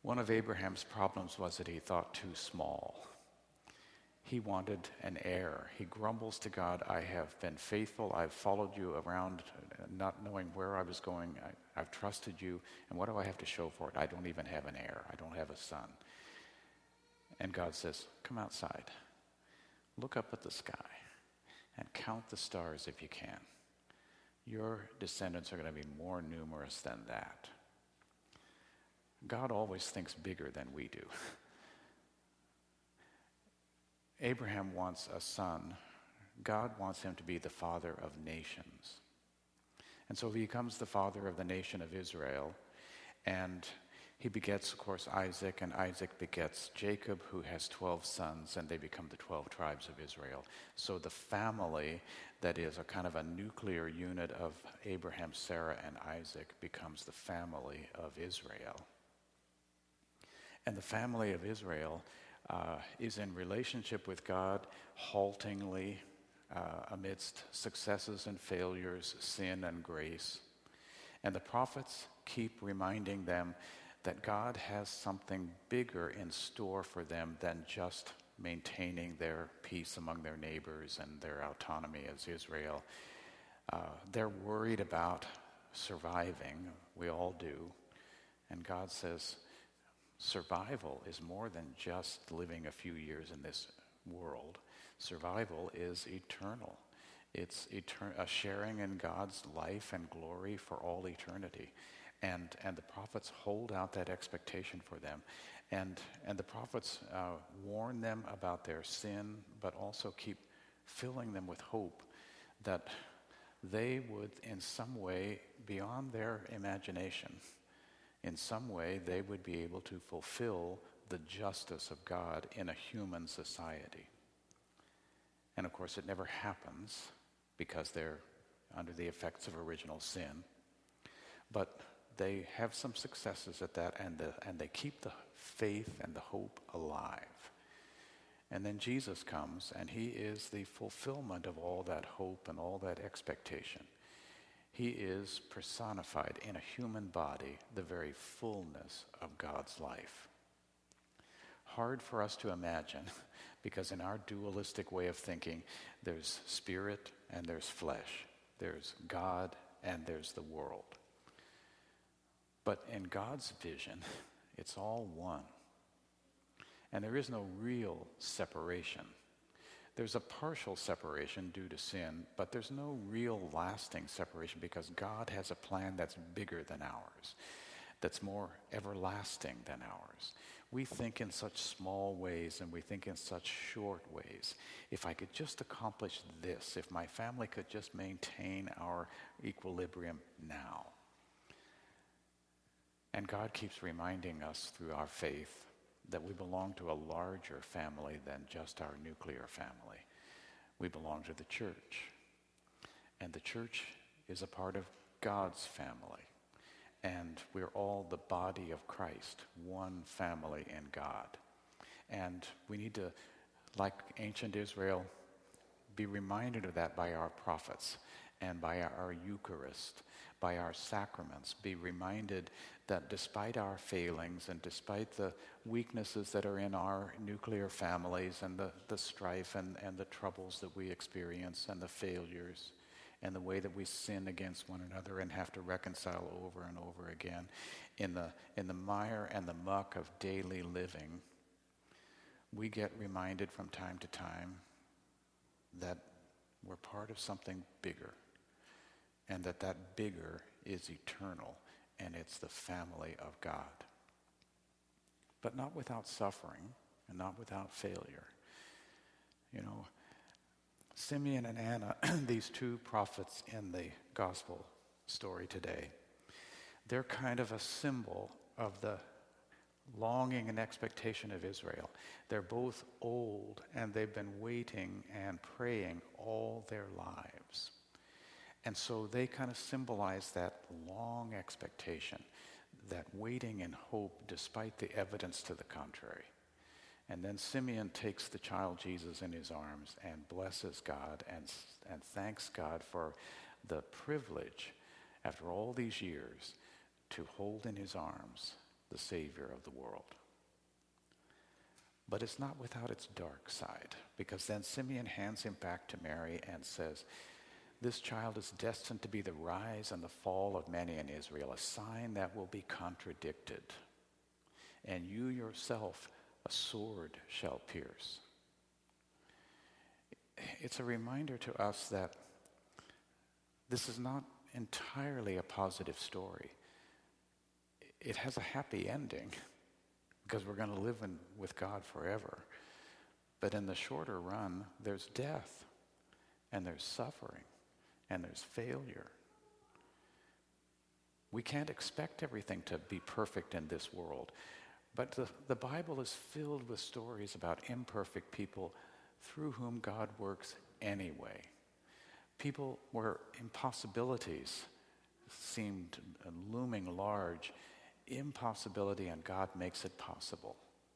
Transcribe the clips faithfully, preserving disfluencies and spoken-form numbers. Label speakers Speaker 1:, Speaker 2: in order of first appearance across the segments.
Speaker 1: One of Abraham's problems was that he thought too small. He wanted an heir. He grumbles to God, I have been faithful. I've followed you around not knowing where I was going. I, I've trusted you. And what do I have to show for it? I don't even have an heir. I don't have a son. And God says, come outside. Look up at the sky and count the stars if you can. Your descendants are going to be more numerous than that. God always thinks bigger than we do. Abraham wants a son. God wants him to be the father of nations. And so he becomes the father of the nation of Israel. And he begets, of course, Isaac, and Isaac begets Jacob, who has twelve sons, and they become the twelve tribes of Israel. So the family that is a kind of a nuclear unit of Abraham, Sarah, and Isaac becomes the family of Israel. And the family of Israel uh, is in relationship with God haltingly uh, amidst successes and failures, sin and grace. And the prophets keep reminding them that God has something bigger in store for them than just maintaining their peace among their neighbors and their autonomy as Israel. Uh, they're worried about surviving. We all do. And God says, survival is more than just living a few years in this world. Survival is eternal. It's etern- a sharing in God's life and glory for all eternity. And and the prophets hold out that expectation for them. And, and the prophets uh, warn them about their sin, but also keep filling them with hope that they would in some way, beyond their imagination, in some way they would be able to fulfill the justice of God in a human society. And of course it never happens because they're under the effects of original sin. But they have some successes at that, and the, and they keep the faith and the hope alive. And then Jesus comes, and he is the fulfillment of all that hope and all that expectation. He is personified in a human body, the very fullness of God's life. Hard for us to imagine, because in our dualistic way of thinking, there's spirit and there's flesh. There's God and there's the world. But in God's vision, it's all one. And there is no real separation. There's a partial separation due to sin, but there's no real lasting separation because God has a plan that's bigger than ours, that's more everlasting than ours. We think in such small ways and we think in such short ways. If I could just accomplish this, if my family could just maintain our equilibrium now. And God keeps reminding us through our faith that we belong to a larger family than just our nuclear family. We belong to the church. And the church is a part of God's family. And we're all the body of Christ, one family in God. And we need to, like ancient Israel, be reminded of that by our prophets and by our Eucharist, by our sacraments. Be reminded that despite our failings and despite the weaknesses that are in our nuclear families and the, the strife and, and the troubles that we experience and the failures and the way that we sin against one another and have to reconcile over and over again in the, in the mire and the muck of daily living, we get reminded from time to time that we're part of something bigger, and that that bigger is eternal, and it's the family of God. But not without suffering and not without failure. You know, Simeon and Anna, these two prophets in the gospel story today, they're kind of a symbol of the longing and expectation of Israel. They're both old, and they've been waiting and praying all their lives. And so they kind of symbolize that long expectation, that waiting and hope despite the evidence to the contrary. And then Simeon takes the child Jesus in his arms and blesses God and, and thanks God for the privilege, after all these years, to hold in his arms the Savior of the world. But it's not without its dark side, because then Simeon hands him back to Mary and says, this child is destined to be the rise and the fall of many in Israel, a sign that will be contradicted. And you yourself a sword shall pierce. It's a reminder to us that this is not entirely a positive story. It has a happy ending because we're going to live in, with God forever. But in the shorter run, there's death, and there's suffering, and there's failure. We can't expect everything to be perfect in this world. But the, the Bible is filled with stories about imperfect people through whom God works anyway. People where impossibilities seemed looming large, impossibility, and God makes it possible.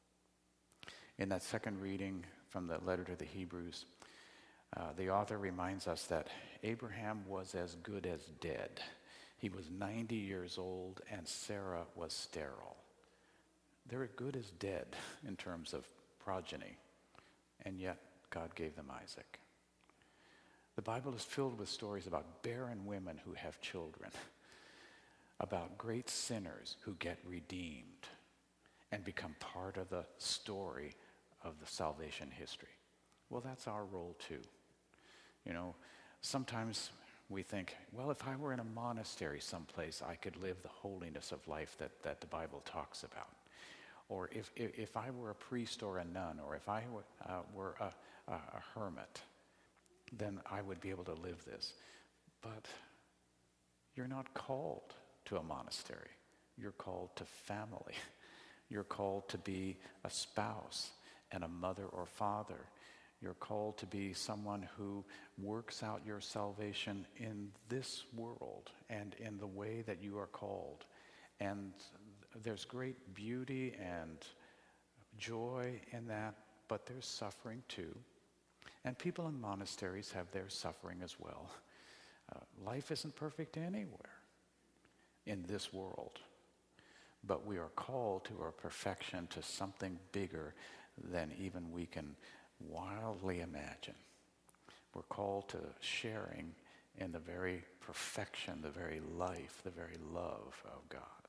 Speaker 1: In that second reading from the letter to the Hebrews, uh, the author reminds us that Abraham was as good as dead. He was ninety years old, and Sarah was sterile. They're as good as dead in terms of progeny, and yet God gave them Isaac. The Bible is filled with stories about barren women who have children, about great sinners who get redeemed and become part of the story of the salvation history. Well, that's our role too. You know, sometimes we think, well, if I were in a monastery someplace, I could live the holiness of life that, that the Bible talks about. Or if, if, if I were a priest or a nun, or if I were, uh, were a, a, a hermit, then I would be able to live this. But you're not called to a monastery. You're called to family. You're called to be a spouse and a mother or father. You're called to be someone who works out your salvation in this world and in the way that you are called. And there's great beauty and joy in that, but there's suffering too. And people in monasteries have their suffering as well. Uh, life isn't perfect anywhere in this world, but we are called to our perfection, to something bigger than even we can wildly imagine. We're called to sharing in the very perfection, the very life, the very love of God.